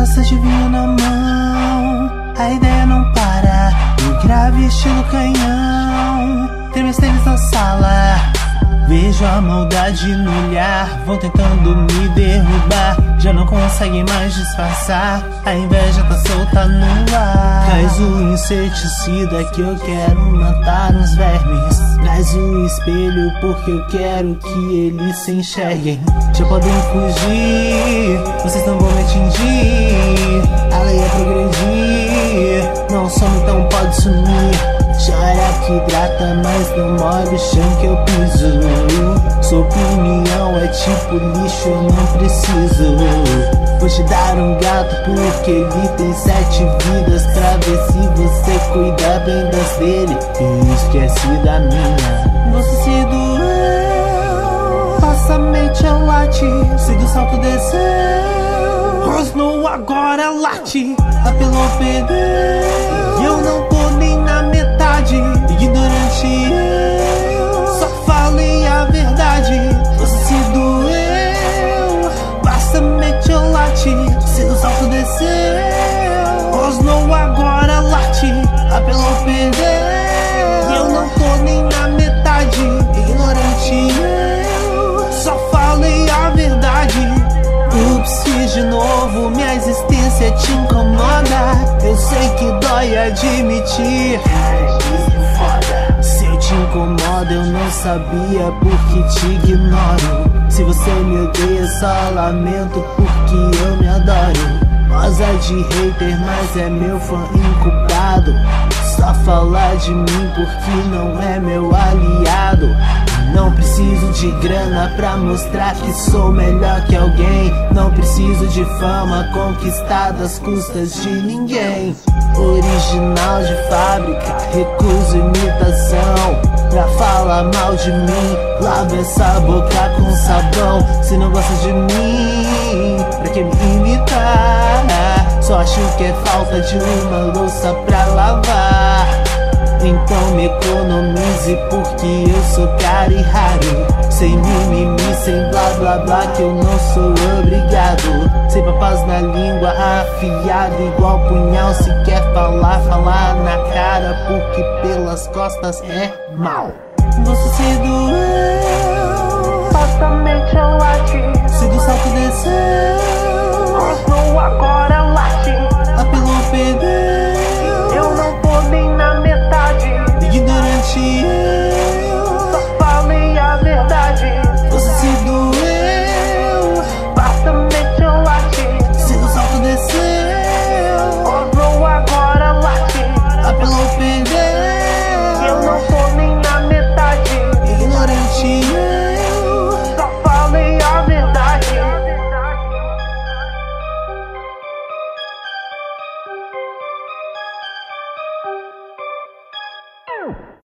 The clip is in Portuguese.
Taça de vinho na mão, a ideia não para. O grave estilo canhão, tem meus tênis na sala. Vejo a maldade no olhar, vão tentando me derrubar. Já não conseguem mais disfarçar, a inveja tá solta no ar. Traz o inseticida que eu quero matar uns vermes. Traz o espelho porque eu quero que eles se enxerguem. Já podem fugir, vocês não vão me atingir. A lei é progredir, não some então pode sumir. Chora que hidrata, mas não molha o chão que eu piso. Sua opinião é tipo lixo, eu não preciso. Vou te dar um gato porque ele tem 7 vidas, pra ver se você cuida bem das dele e esquece da minha. Você se doeu, passa a mente a late, se do salto desceu, rosnou agora late. Apelou, perdeu, e eu não tô nem na metade. Ignorante eu, só falei a verdade. Você se doeu, passa a mente a late, se do salto desceu, rosnou agora late. Apelou, perdeu, e eu não tô nem na metade. Ignorante eu, só falei a verdade. Ups, fiz de novo, minha existência te incomoda. Eu sei que dói admitir, se eu te incomodo eu não sabia porque te ignoro. Se você me odeia só lamento porque eu me adoro. Rosa de hater, mas é meu fã incubado. Só falar de mim porque não é meu aliado. Não preciso de grana pra mostrar que sou melhor que alguém. Não preciso de fama conquistada às custas de ninguém. Original de fábrica, recuso imitação. Pra falar mal de mim, lava essa boca com sabão. Se não gosta de mim, pra que me imitar? Só acho que é falta de uma louça pra lavar. Então me economize porque eu sou caro e raro. Sem mimimi, sem blá blá blá, que eu não sou obrigado. Sem papas na língua, afiado igual punhal. Se quer falar, falar na cara, porque pelas costas é mal. Você se doeu, passa a mente a late, se do salto desceu, rosnou agora late. Apelou, perdeu, eu não tô nem na metade. Ignorante